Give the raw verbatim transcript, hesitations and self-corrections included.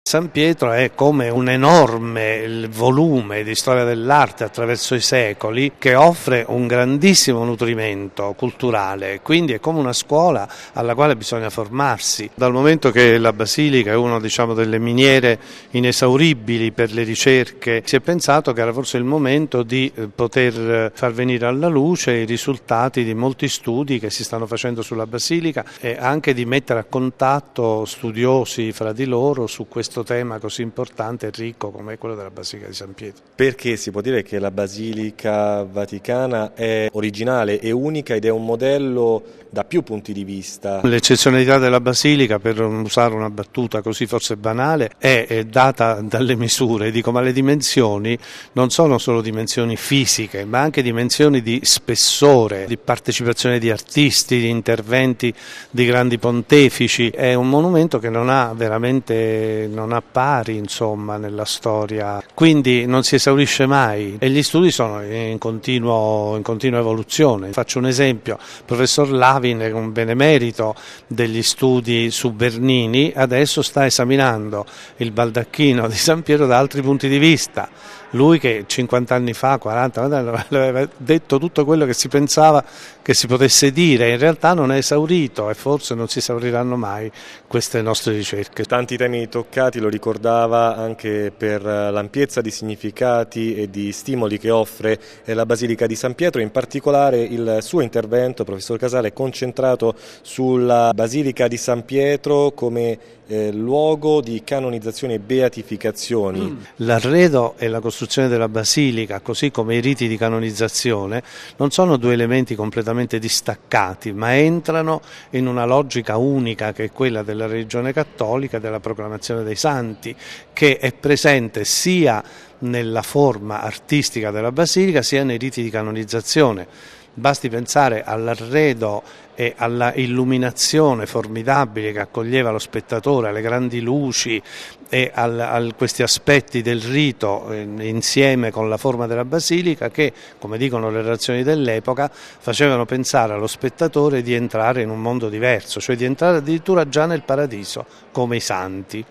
San Pietro è come un enorme volume di storia dell'arte attraverso i secoli che offre un grandissimo nutrimento culturale, quindi è come una scuola alla quale bisogna formarsi. Dal momento che la Basilica è una, diciamo, delle miniere inesauribili per le ricerche, si è pensato che era forse il momento di poter far venire alla luce i risultati di molti studi che si stanno facendo sulla Basilica e anche di mettere a contatto studiosi fra di loro su questo tema così importante e ricco come quello della Basilica di San Pietro. Perché si può dire che la Basilica Vaticana è originale e unica ed è un modello da più punti di vista? L'eccezionalità della Basilica, per usare una battuta così forse banale, è, è data dalle misure, dico, ma le dimensioni non sono solo dimensioni fisiche, ma anche dimensioni di spessore, di partecipazione di artisti, di interventi di grandi pontefici. È un monumento che non ha veramente non ha pari, insomma, nella storia, quindi non si esaurisce mai e gli studi sono in, continuo, in continua evoluzione. Faccio un esempio: il professor Lavin, un benemerito degli studi su Bernini, adesso sta esaminando il baldacchino di San Pietro da altri punti di vista. Lui che cinquanta anni fa, quaranta, aveva detto tutto quello che si pensava che si potesse dire, in realtà non è esaurito e forse non si esauriranno mai queste nostre ricerche. Tanti temi toccati, lo ricordava, anche per l'ampiezza di significati e di stimoli che offre la Basilica di San Pietro. In particolare il suo intervento, professor Casale, è concentrato sulla Basilica di San Pietro come eh, luogo di canonizzazione e beatificazioni. Mm. L'arredo e la costruzione della Basilica, così come i riti di canonizzazione, non sono due elementi completamente distaccati, ma entrano in una logica unica che è quella della religione cattolica, della proclamazione dei santi, che è presente sia nella forma artistica della Basilica sia nei riti di canonizzazione. Basti pensare all'arredo e alla illuminazione formidabile che accoglieva lo spettatore, alle grandi luci e a questi aspetti del rito eh, insieme con la forma della Basilica che, come dicono le relazioni dell'epoca, facevano pensare allo spettatore di entrare in un mondo diverso, cioè di entrare addirittura già nel paradiso come i santi.